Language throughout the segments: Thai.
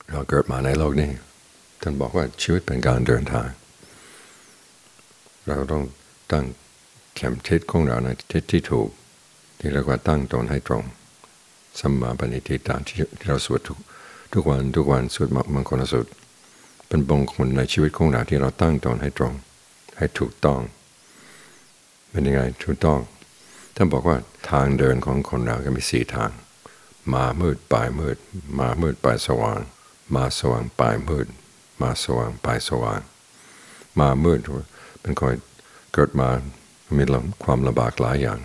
เราเกิดมาในโลกนี้ท่านบอกว่าชีวิตเป็นการเดินทางเราต้องตั้งเข็มทิศของเราในทิศที่ถูกที่เรียกว่าตั้งตนให้ตรงสัมมาปณิทิฏฐานที่เราสวดทุกวันสวดมงคลสูตรเป็นมงคลในชีวิตของเราที่เราตั้งตนให้ตรงให้ถูกต้องเป็นยังไงถูกต้องท่านบอกว่าทางเดินของคนเราก็มี4ทางมามืดปลายมืดมามืดปลายสว่างมาสว่างปลายมืดมาสว่างปลายสว่างมามืดเป็นคนเกิดมามีความลำบากหลายอย่าง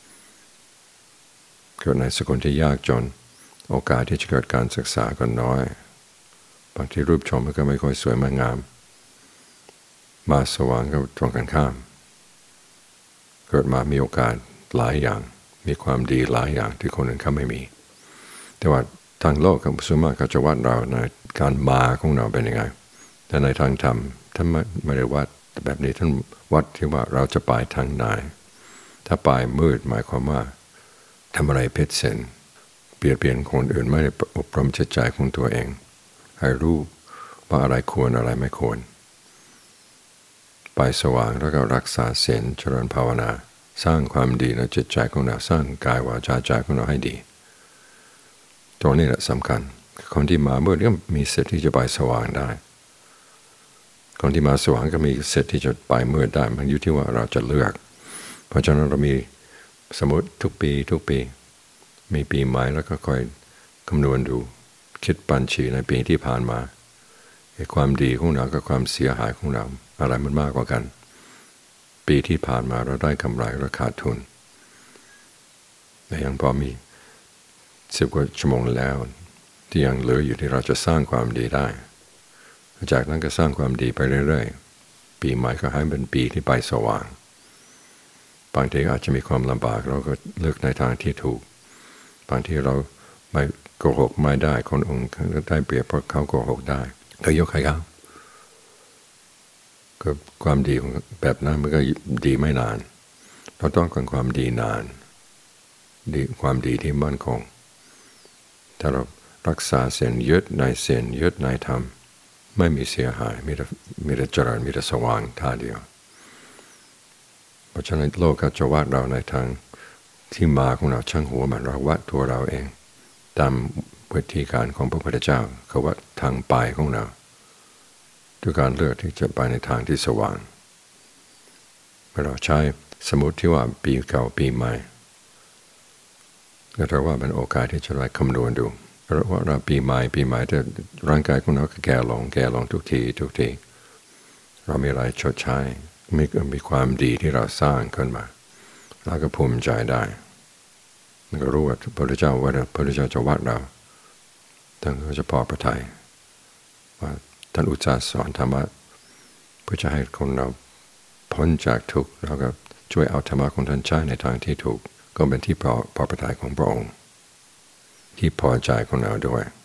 เกิดในสกุลที่ยากจนโอกาสที่จะเกิดการศึกษาก็น้อยบางทีรูปชมมันก็ไม่ค่อยสวยไม่งามมาสว่างก็ตรงกันข้ามเกิดมามีโอกาสหลายอย่างมีความดีหลายอย่างที่คนอื่นเขาไม่มีแต่ว่าทางโลกกับส่วนมากเขาจะวัดเราในการมาของเราเป็นยังไงแต่ในทางธรรมท่านไม่ได้วัดแบบนี้ท่านวัดที่ว่าเราจะไปทางไหนถ้าไปมืดหมายความว่าทำอะไรเพชรเซนเปลี่ยนคนอื่นไม่ได้อบรมจิตใจของตัวเองให้รู้ว่าอะไรควรอะไรไม่ควรไปสว่างแล้วก็รักษาศีลเจริญภาวนาสร้างความดีในจิตใจของเราสร้างกายวาจาใจของเราให้ดีตรงนี้แหละสำคัญคนที่มามืดก็มีสิทธิ์ที่จะไปสว่างได้คนที่มาสว่างก็มีสิทธิ์ที่จะไปมืดได้มันอยู่ที่ว่าเราจะเลือกเพราะฉะนั้นเรามีสมมติทุกปีมีปีใหม่แล้วก็ค่อยคำนวณดูคิดบัญชีในปีที่ผ่านมาความดีของเรากับความเสียหายของเราอะไรมันมากกว่ากันปีที่ผ่านมาเราได้กำไรเราขาดทุนแต่ยังพอมี10 กว่าชั่วโมงแล้วที่ยังเหลืออยู่ที่เราจะสร้างความดีได้จากนั้นก็สร้างความดีไปเรื่อยๆปีใหม่ก็ให้เป็นปีที่ไปสว่างบางทีอาจจะมีความลำบากเราก็เลือกในทางที่ถูกบางทีเราไม่โกหกไม่ได้คนอื่นได้เปรียบเพราะเขาโกหกได้ก็ยกให้เขาก็ความดีของแบบนั้นมันก็ดีไม่นานเราต้องการความดีนานดีความดีที่มั่นคงถ้าเรารักษาศีลยึดในศีลยึดในธรรมไม่มีเสียหายมีแต่เจริญมีแต่สว่างท่าเดียวเพราะฉะนั้นโลกก็จะวัดเราในทางที่มาของเราช่างหัวมันเราวัดตัวเราเองตามวิธีการของพระพุทธเจ้าเขาวัดทางไปของเราด้วยการเลือกที่จะไปในทางที่สว่างเมื่อเราใช้สมมติที่ว่าปีเก่าปีใหม่ก็ถือว่าเป็นโอกาสที่จะได้คำนวณดูเพราะว่าเราปีใหม่แต่ร่างกายของเราก็แก่ลงทุกทีเรามีอะไรชดใช้มีความดีที่เราสร้างขึ้นมาเราก็ภูมิใจได้แล้วก็รู้ว่าพระพุทธเจ้าจะวัดเราท่านก็จะพอพระทัยว่าท่านอุตส่าห์สอนธรรมะเพื่อจะให้คนเราพ้นจากทุกข์แล้วก็ช่วยเอาธรรมะของท่านใช้ในทางที่ถูกก็เป็นที่พอพระทัยของพระองค์ที่พอใจของเราด้วย